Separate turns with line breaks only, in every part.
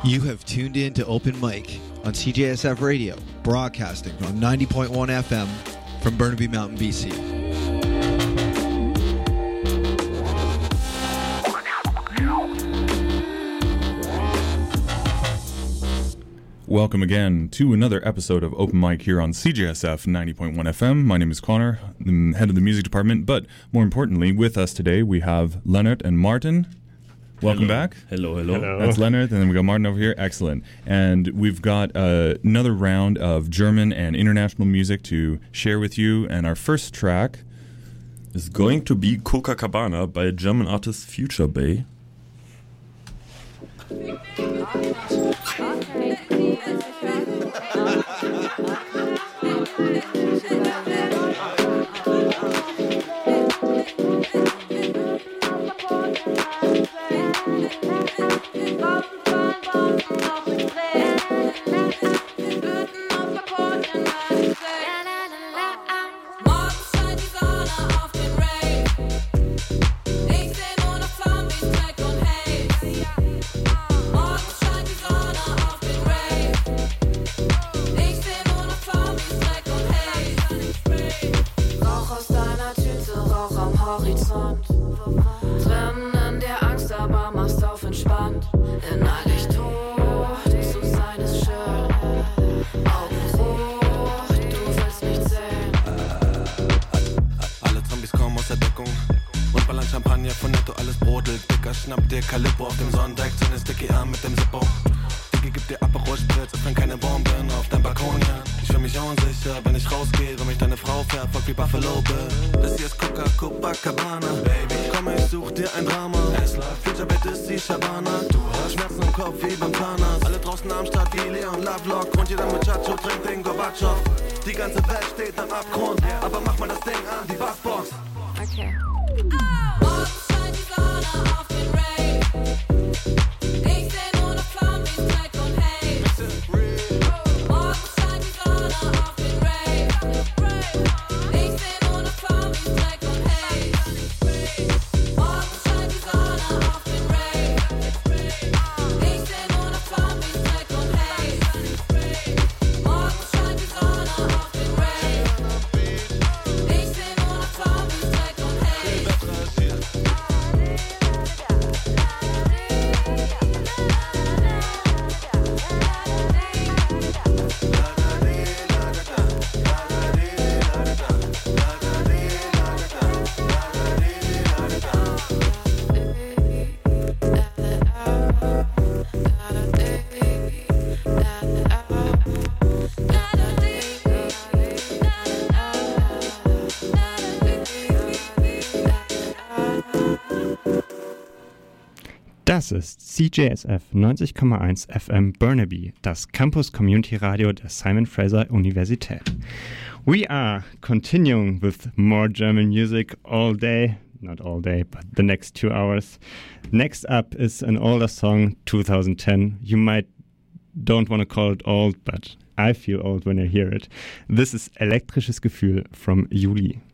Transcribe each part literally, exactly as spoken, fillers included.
You have tuned in to Open Mic on C J S F Radio, broadcasting on ninety point one F M from Burnaby Mountain, B C.
Welcome again to another episode of Open Mic here on C J S F ninety point one F M. My name is Connor, the head of the music department, but more importantly, with us today we have Leonard and Martin. Welcome
hello.
back.
Hello, hello, hello.
That's Leonard, and then we got Martin over here. Excellent. And we've got uh, another round of German and international music to share with you. And our first track
is going to be Copacabana by German artist Future Bay.
Schnapp dir Calippo auf dem Sonnendeck, zünd Sticky Arm mit dem Zippo. Dicke gibt dir Aperol Spritz, öffnen keine Bomben auf dein Balkon, ja. Ich fühl mich unsicher, wenn ich rausgehe, wenn mich deine Frau verfolgt wie Buffalo Bill. Das hier ist Coca Copacabana, Baby. Komm, ich such dir ein Drama. Es läuft, Future Bait ist die Shabana. Du hast Schmerzen im Kopf wie beim Zahnarzt. Alle draußen am Start wie Leon Lovelock. Und jeder Muchacho trinkt den Gorbatschow. Die ganze Welt steht am Abgrund, aber mach mal das Ding an, die Bassbox.
Okay.
Das ist C J S F neunzig Komma eins F M Burnaby, das Campus Community Radio der Simon Fraser Universität. We are continuing with more German music all day, not all day, but the next two hours. Next up is an older song, twenty ten. You might don't want to call it old, but I feel old when I hear it. This is Elektrisches Gefühl from Juli.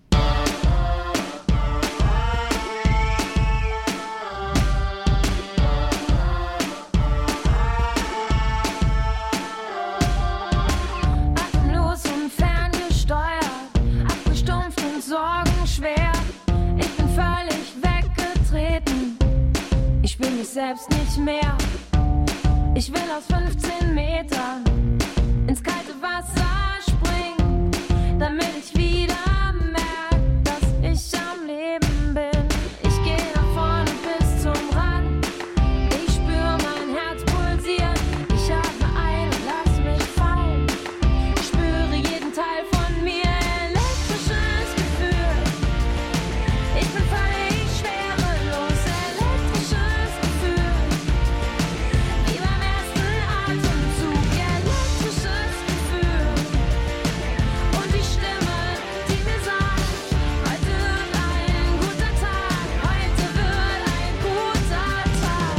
Selbst nicht mehr. Ich will aus fünfzehn Metern ins kalte Wasser springen, damit ich wieder merke, dass ich am Leben bin. Ich gehe nach vorne bis zum Rand. Ich spüre mein Herz pulsieren. Ich atme ein und lass mich fallen. Ich spüre jeden Teil von mir. Elektrisches Gefühl. Ich bin völlig schwerelos. Elektrisches Gefühl. Wie beim ersten Atemzug. Elektrisches Gefühl. Und die Stimme, die mir sagt, heute wird ein guter Tag. Heute wird ein guter Tag.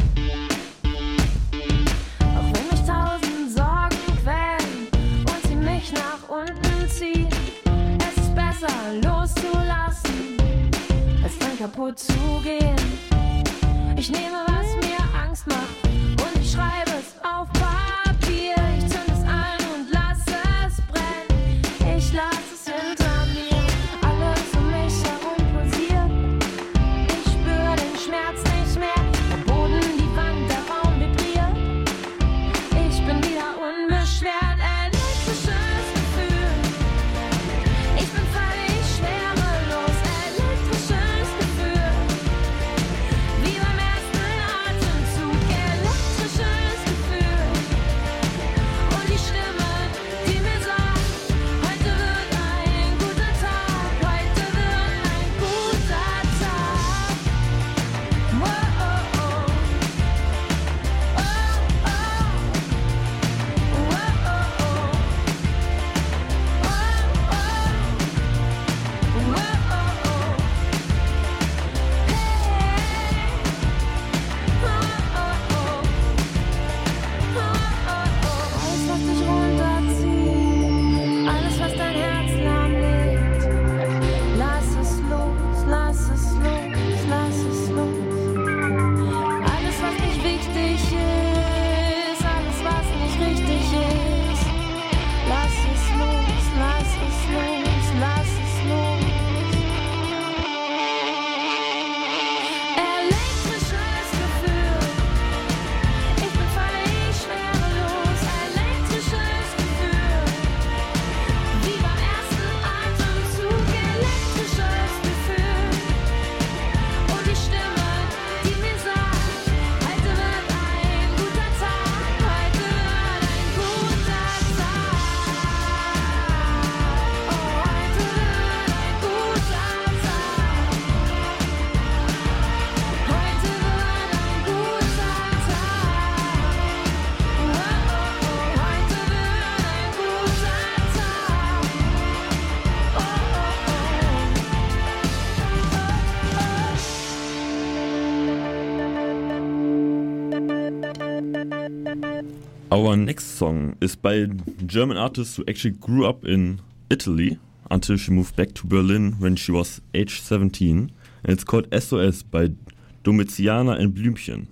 Auch wenn mich tausend Sorgen quälen und sie mich nach unten ziehen, es ist besser loszulassen, als dann kaputt zu gehen. Ich nehme, was mir Angst macht, und ich schreibe
Our next song is by a German artist who actually grew up in Italy until she moved back to Berlin when she was age seventeen. And it's called S O S by Domitiana and Blümchen.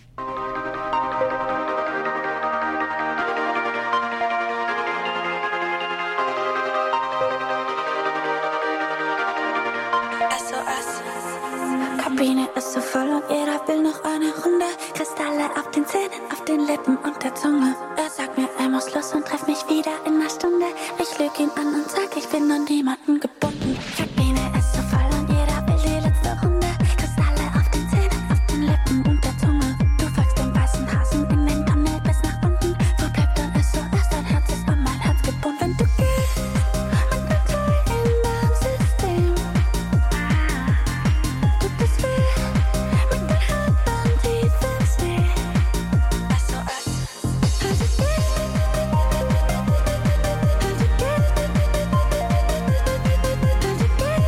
S O S. Kabine ist so voll und jeder will noch eine Runde. Kristalle auf den Zähnen, auf den Lippen und der Zunge. Er sagt mir, er muss los und trefft mich wieder in einer Stunde. Ich lüg ihn an und sag, ich bin an niemanden gebunden. Kabine ist so voll und jeder will die letzte Runde. Kristalle auf den Zähnen, auf den Lippen und der Zunge. Du folgst dem weißen Hasen in den Tunnel bis nach unten. Wo bleibt der S O S? Dein Herz ist an mein Herz gebunden. Wenn du gehst, mit dem Teil in deinem System. Tut es weh, mit den Händen tief im Schnee. S O S. Also geh, also geh, also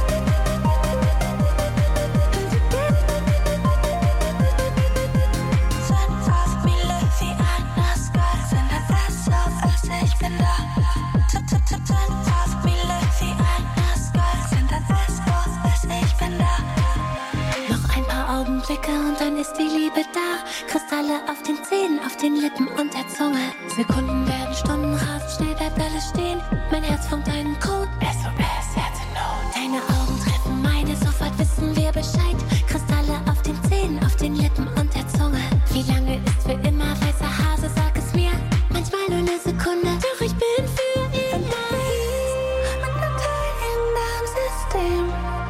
Sind auf Miele wie ein Nassgott. Sind das S O S, ich bin da. Sind auf Miele wie ein Nassgott. Sind das S O S, ich bin da. Noch ein paar Augenblicke und dann ist die Liebe da. Kristalle auf den Zähnen, auf den Lippen und der Zunge. Sekunden werden Stunden, rasend schnell bleibt alles stehen. Mein Herz funkt einen Code. S O S, Herz in Not. Deine Augen treffen meine, sofort wissen wir Bescheid. Kristalle auf den Zähnen, auf den Lippen und der Zunge. Wie lange ist für immer weißer Hase, sag es mir. Manchmal nur eine Sekunde, doch ich bin für ihn da. Mit einem Teil in deinem System.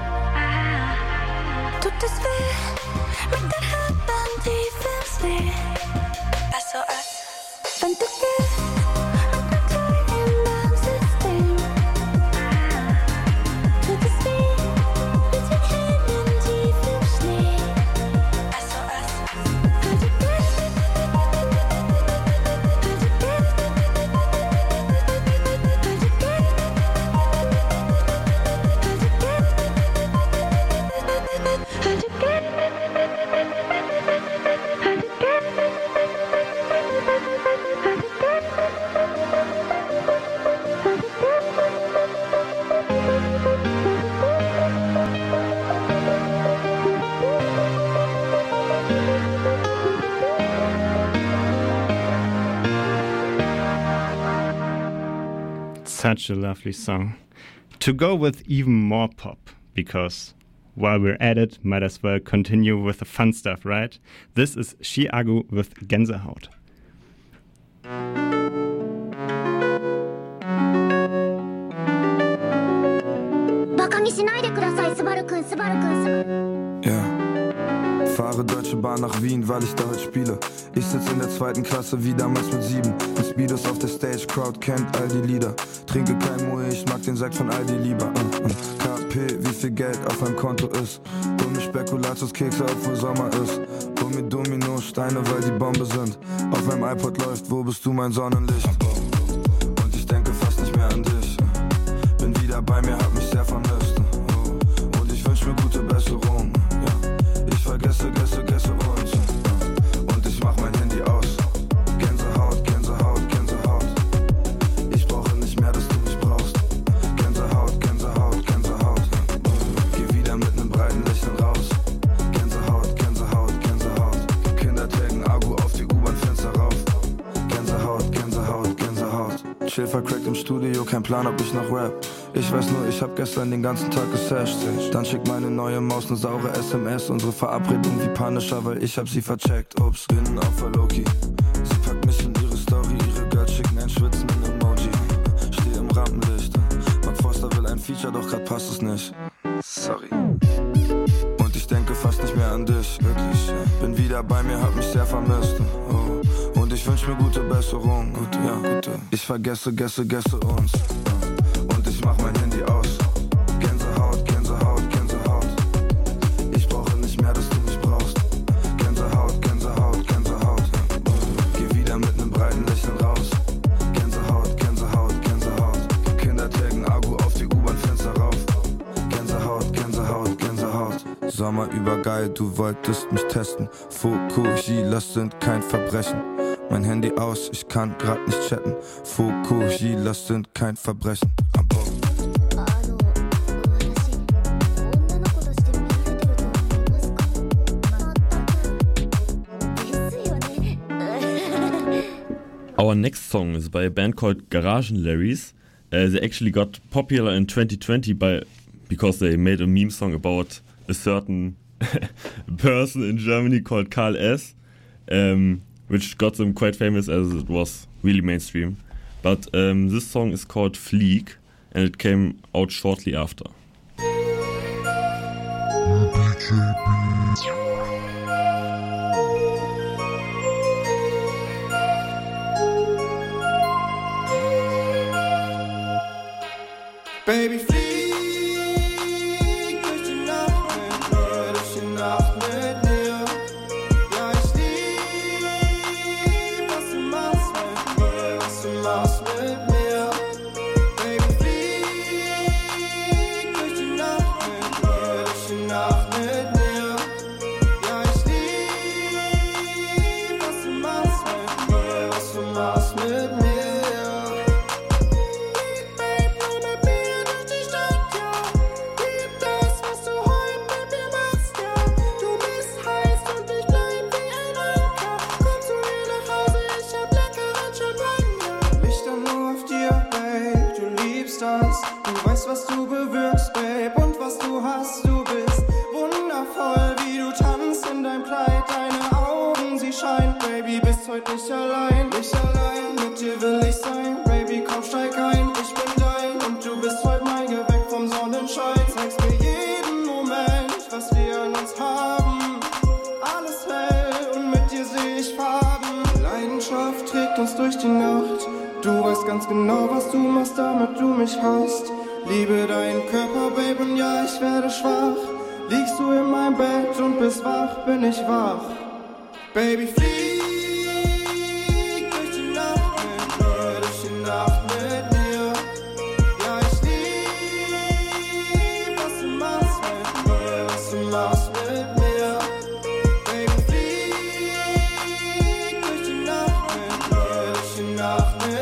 Tut es weh, mit den Händen tief im Schnee. S O S. Wenn du gehst, mit einem Teil in deinem System. Tut es weh, mit den Händen tief im Schnee. S O S. Also geh, also geh, also geh, also geh,
Such a lovely song. To go with even more pop, because while we're at it, might as well continue with the fun stuff, right? This is Chiago with Gänsehaut.
バカにしないでください、スバルくん、スバルくん、スバル。
Ja. Fahre Deutsche Bahn nach Wien, weil ich da heute spiele. Ich sitz in der zweiten Klasse wie damals mit sieben. Mit Speedos auf der Stage, Crowd kennt all die Lieder. Trinke kein Moe, ich mag den Sekt von Aldi lieber. Uh, uh. K P, wie viel Geld auf meinem Konto ist. Hol mir Spekulatiuskekse, obwohl Sommer ist. Hol mir Dominosteine, weil die Bombe sind. Auf meinem iPod läuft, wo bist du mein Sonnenlicht? Und ich denke fast nicht mehr an dich. Bin wieder bei mir, hab mich sehr vermisst. Und ich wünsch mir gute Besserung. Ich vergesse, gesse, gesse uns. Und ich mach mein Handy aus. Gänsehaut, Gänsehaut, Gänsehaut. Ich brauche nicht mehr, dass du mich brauchst. Gänsehaut, Gänsehaut, Gänsehaut. Geh wieder mit nem breiten Lächeln raus. Gänsehaut, Gänsehaut, Gänsehaut. Kinder taggen Agu auf die U-Bahn-Fenster rauf. Gänsehaut, Gänsehaut, Gänsehaut. Chill vercrackt im Studio, kein Plan, ob ich noch rap. Ich weiß nur, ich hab gestern den ganzen Tag gesasht. Dann schickt meine neue Maus ne saure S M S. Unsere Verabredung wie Punisher, weil ich hab sie vercheckt. Ups, bin auf der Loki. Sie packt mich in ihre Story. Ihre Girls schicken ein schwitzenden Emoji. Steh im Rampenlicht. Mark Forster will ein Feature, doch grad passt es nicht. Sorry. Und ich denke fast nicht mehr an dich, wirklich. Bin wieder bei mir, hab mich sehr vermisst. Oh. Und ich wünsch mir gute Besserung. Gute, ja, gute. Ich vergesse, gesse, gesse uns. Und ich mach mein Handy aus. Gänsehaut, Gänsehaut, Gänsehaut. Ich brauche nicht mehr, dass du mich brauchst. Gänsehaut, Gänsehaut, Gänsehaut. Geh wieder mit nem breiten Lächeln raus. Gänsehaut, Gänsehaut, Gänsehaut. Kinder taggen Agu auf die U-Bahn-Fenster rauf. Gänsehaut, Gänsehaut, Gänsehaut. Sommer übergeil, du wolltest mich testen. Fukushila sind kein Verbrechen. Mein Handy aus, ich kann grad nicht chatten. Fukuhilas sind kein Verbrechen. Aber
Our next song is by a band called Garagen Larrys. Uh, they actually got popular in twenty twenty by because they made a meme song about a certain person in Germany called Karl S., um, which got them quite famous as it was really mainstream. But um, this song is called Fleek, and it came out shortly after.
Baby, flieg durch die Nacht mit mir, durch die Nacht mit mir. Ja, ich lieb, was du machst mit mir, was du machst mit mir. Baby, flieg durch die Nacht mit mir, durch die Nacht mit mir. Ja, ich lieb, was du machst mit mir, was du machst mit mir. Was du bewirkst, Babe, und was du hast, du bist wundervoll, wie du tanzt in deinem Kleid, deine Augen, sie scheinen, Baby, bist heute nicht allein, nicht allein, mit dir will ich sein, Baby, komm, steig ein, ich bin dein, und du bist heute mein Gewäck vom Sonnenschein, zeigst mir jeden Moment, was wir an uns haben, alles hell, und mit dir seh ich Farben, Leidenschaft trägt uns durch die Nacht, du weißt ganz genau, was du machst, damit du mich hast. Liebe deinen Körper, Babe, und ja, ich werde schwach. Liegst du in meinem Bett und bist wach, bin ich wach. Baby, flieg durch die Nacht mit mir, durch die Nacht mit mir. Ja, ich lieb, was du machst mit mir, was du machst mit mir. Baby, flieg durch die Nacht mit mir, durch die Nacht mit mir.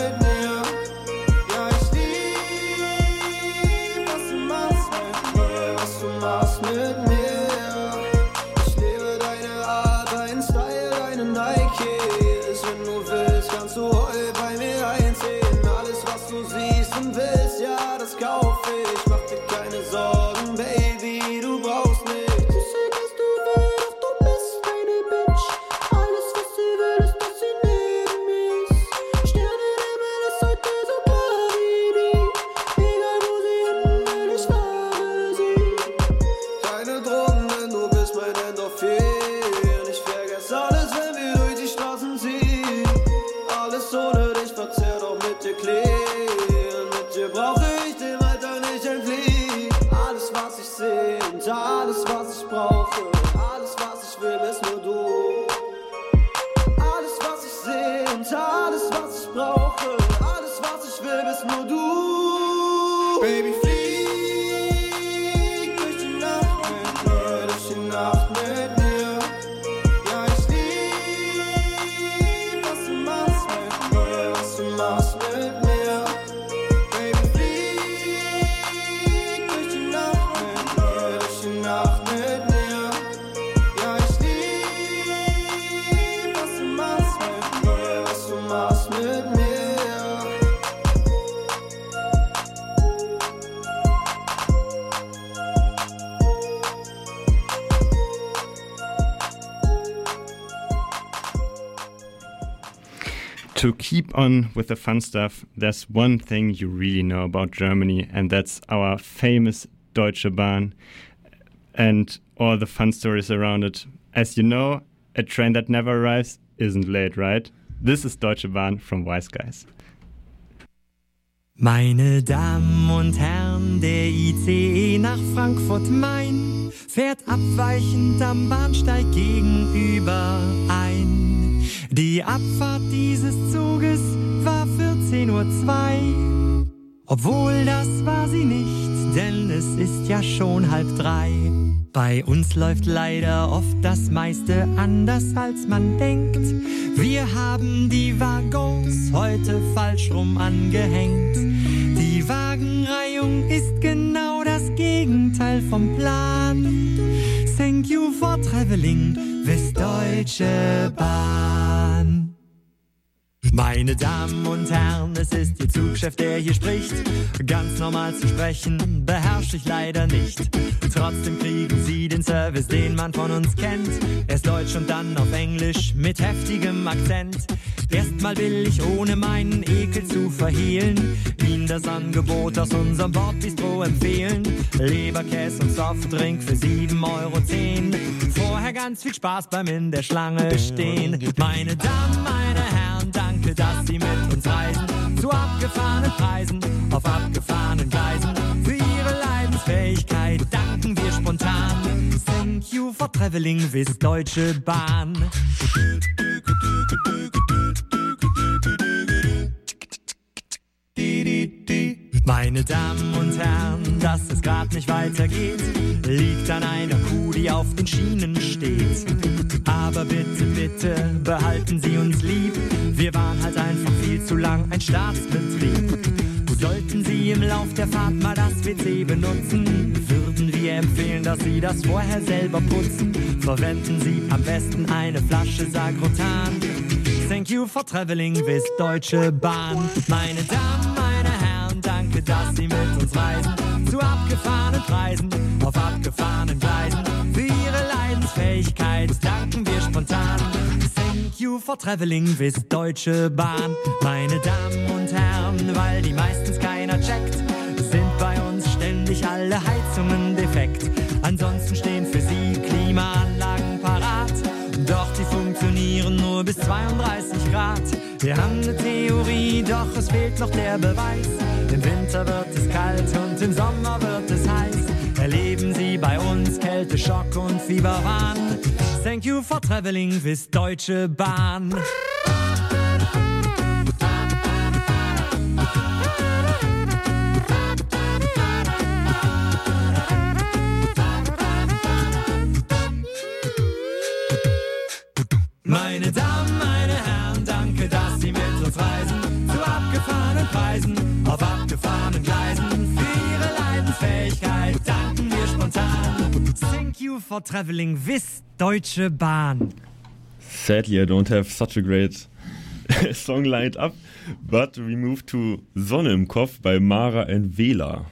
Machst mit mir. Ich liebe deine Art, deinen Style, deinen Nike-Heels. Wenn du willst, kannst du heute bei mir einziehen. Alles, was du siehst und willst, ja, das kauf ich. Mach dir keine Sorgen, Baby, du brauchst nicht. Du sagst, was du willst, doch du bist eine Bitch. Alles, was sie will, ist, dass sie neben mir ist. Sterne im Himmel ist heute so klar wie nie. Egal wo sie hin will, ich fahre sie. Keine Drogen, denn du bist mein Endorphin. Ich vergesse alles, wenn wir durch die Straßen ziehen. Alles ohne dich verzehrt, auch mit dir clean. Mit dir brauche ich dem Alltag nicht entfliehen. Alles, was ich sehe und alles, was ich brauche. Alles, was ich will, bist nur du. Alles, was ich sehe und alles, was ich brauche. Alles, was ich will, bist nur du. Baby, flieg durch die Nacht mit mir, durch die Nacht mit mir. Ja, ich lieb, was du machst mit mir, was du machst mit mir. Baby, flieg durch die Nacht mit mir, durch die Nacht mit mir. Ja, ich lieb, was du machst mit mir, was du machst mit mir.
To keep on with the fun stuff, there's one thing you really know about Germany, and that's our famous Deutsche Bahn and all the fun stories around it. As you know, a train that never arrives isn't late, right? This is Deutsche Bahn from Wise Guys.
Meine Damen und Herren, der I C E nach Frankfurt-Main fährt abweichend am Bahnsteig gegenüber ein. Die Abfahrt dieses Zuges war vierzehn Uhr zwei. Obwohl das war sie nicht, denn es ist ja schon halb drei. Bei uns läuft leider oft das meiste anders als man denkt. Wir haben die Waggons heute falsch rum angehängt. Die Wagenreihung ist genau das Gegenteil vom Plan. Thank you for traveling with Deutsche Bahn. Meine Damen und Herren, es ist Ihr Zugchef, der hier spricht. Ganz normal zu sprechen, beherrsche ich leider nicht. Trotzdem kriegen Sie den Service, den man von uns kennt. Erst Deutsch und dann auf Englisch mit heftigem Akzent. Erstmal will ich, ohne meinen Ekel zu verhehlen, Ihnen das Angebot aus unserem Bordbistro empfehlen. Leberkäse und Softdrink für sieben Euro zehn. Vorher ganz viel Spaß beim in der Schlange stehen. Meine Damen, meine Herren, danke, dass Sie mit uns reisen. Zu abgefahrenen Preisen, auf abgefahrenen Gleisen. Für Ihre Leidensfähigkeit danken wir spontan. Thank you for traveling with Deutsche Bahn. Meine Damen und Herren, dass es grad nicht weitergeht, liegt an einer Kuh, die auf den Schienen steht. Aber bitte, bitte, behalten Sie uns lieb. Wir waren halt einfach viel zu lang ein Staatsbetrieb. Sollten Sie im Lauf der Fahrt mal das W C benutzen, würden wir empfehlen, dass Sie das vorher selber putzen. Verwenden Sie am besten eine Flasche Sagrotan. Thank you for traveling with Deutsche Bahn. Meine Damen, meine Herren, danke, dass Sie mit uns reisen. Zu abgefahrenen Preisen, auf abgefahrenen Gleisen. Für Ihre Leidensfähigkeit danken wir spontan. Thank you for traveling with Deutsche Bahn. Meine Damen und Herren, weil die meistens keiner checkt, sind bei uns ständig alle Heizungen defekt. Ansonsten stehen für Sie Klimaanlagen parat. Doch die funktionieren nur bis zweiunddreißig Grad. Wir haben eine Theorie, doch es fehlt noch der Beweis. Im Winter wird es kalt und im Sommer wird es heiß. Erleben Sie bei uns Kälte, Schock und Fieberwahn. Thank you for traveling with Deutsche Bahn. Meine Damen, meine Herren, danke, dass Sie mit uns reisen. Zu abgefahrenen Preisen, auf abgefahrenen Gleisen. Für Ihre Leidensfähigkeit danken wir spontan. Thank you for traveling with Deutsche Bahn.
Sadly, I don't have such a great song lined up, but we move to Sonne im Kopf by Mara and Vela.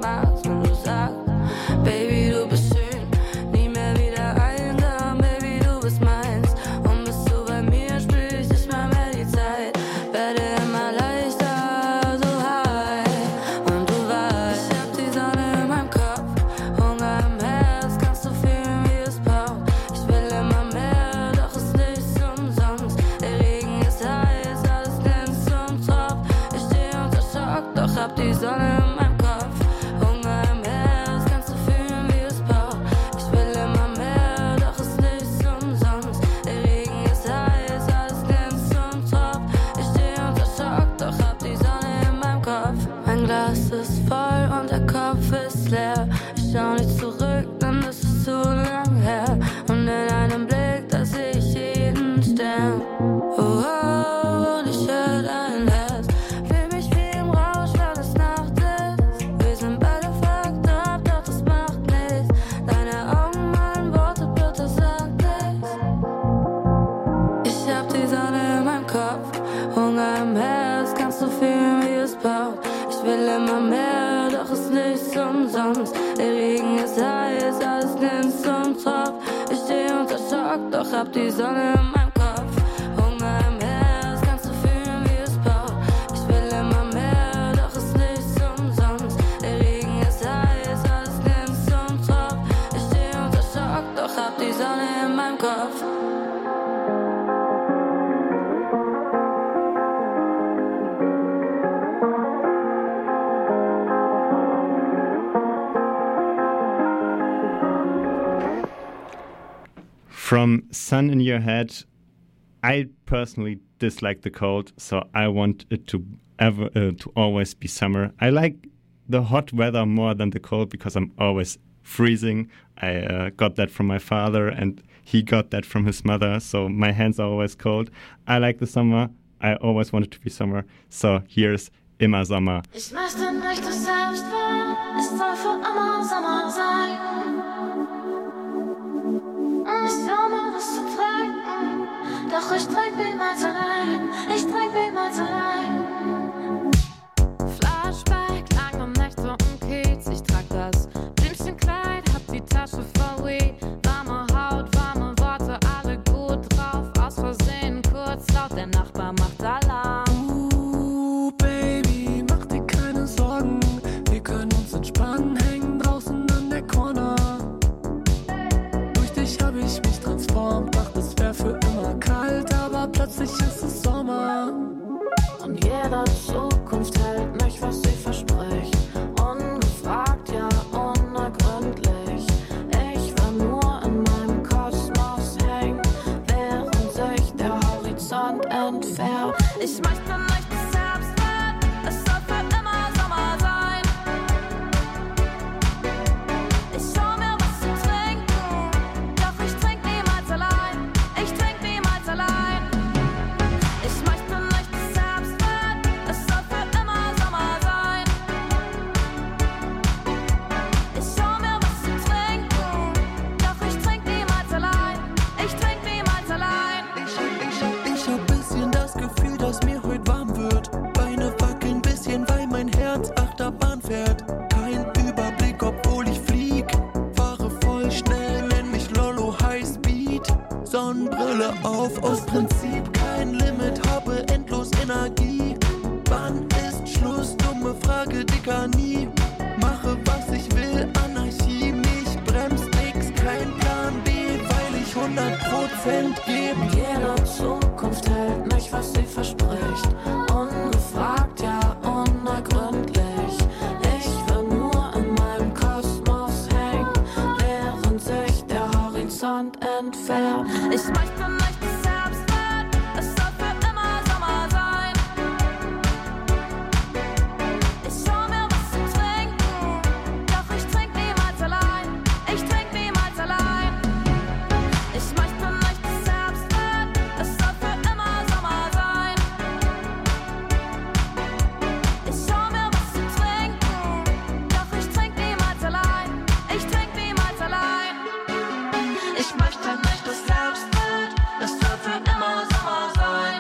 Baby, du bist schön, nie mehr wieder einsam. Baby, du
Schock, doch hab die Sonne in meinem Kopf. Hunger im Herz, kannst du fühlen, wie es baut. Ich will immer mehr, doch es ist nichts umsonst. Der Regen ist heiß, alles glänzt zum Tropf. Ich steh unter Schock, doch hab die Sonne in meinem Kopf.
From Sun in Your Head, I personally dislike the cold, so I want it to ever uh, to always be summer. I like the hot weather more than the cold because I'm always freezing. I uh, got that from my father and he got that from his mother, so my hands are always cold. I like the summer. I always want it to be summer. So here's Immer Sommer.
Ich möchte nicht das Selbstbild, es soll für immer Sommer sein. Ich will mal was zu trinken, doch ich trink niemals allein. Ich trink niemals allein.
Flashback, lange Nächte im Kiez. Ich trag das Blümchenkleid, hab die Tasche voll Weed. Warme Haut, warme Worte, alle gut drauf. Aus Versehen kurz laut, der Nachbar macht Alarm.
Uh, Baby, mach dir keine Sorgen. Wir können uns entspannen, hängen draußen an der Corner. Durch dich hab ich mich transformt, dachte es wär für immer kalt, aber plötzlich ist es Sommer.
Und jede Zukunft hält mich, was sie verspricht. Ungefragt, ja unergründlich. Ich will nur in meinem Kosmos hängen, während sich der Horizont entfernt.
Ich möchte nicht das Selbstbild, es soll für immer Sommer sein. Ich hol mir was zu trinken, doch ich trink niemals allein. Ich trink niemals allein. Ich möchte nicht das Selbstbild, es soll für immer Sommer sein. Ich hol mir was zu trinken, doch ich trink niemals allein. Ich trink niemals allein.
Ich, ich, ich hab bisschen das Gefühl, dass mir heute warm wird. Beine wackeln bisschen, weil mein Herz Achterbahn fährt. Kein Überblick, obwohl ich flieg. Fahre voll schnell, nenn mich Lolo Highspeed. Sonnenbrille auf, aus Prinzip kein Limit, habe endlos Energie. Wann ist Schluss? Dumme Frage, Dicker, nie. Mache was ich will, Anarchie, mich bremst nix, kein Plan B, weil ich hundert Prozent gebe.
Jede Zukunft hält mich, was sie verspricht. Ungefragt, ja unergründlich. Ich will nur in meinem Kosmos hängen, während sich der Horizont entfernt.
Ich möchte nicht das Selbstbild, es soll für immer Sommer sein. Ich hol mir was zu trinken, doch ich trink niemals allein. Ich trink niemals allein. Ich möchte nicht das Selbstbild, es soll für immer Sommer sein. Ich hol mir was zu trinken, doch ich trink niemals allein. Ich trink niemals allein.
Ich möchte nicht das Selbstbild, es soll für immer Sommer sein.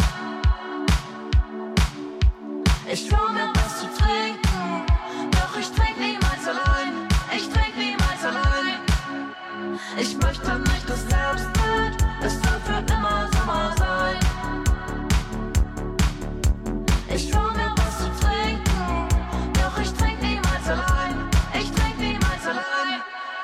Ich will mir was zu trinken, doch ich trink niemals allein. Ich trink niemals allein. Ich möchte nicht das Selbstbild, es soll für immer Sommer sein. Ich will mir was zu trinken, doch ich trink niemals allein. Ich trink niemals allein.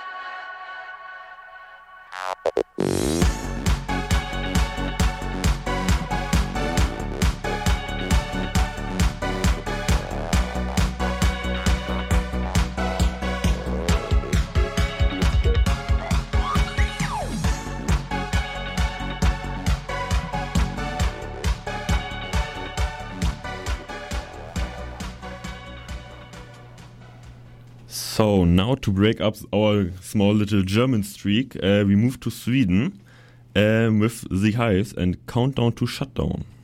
So, now to break up our small little German streak, uh, we move to Sweden uh, with The Hives and Countdown to Shutdown.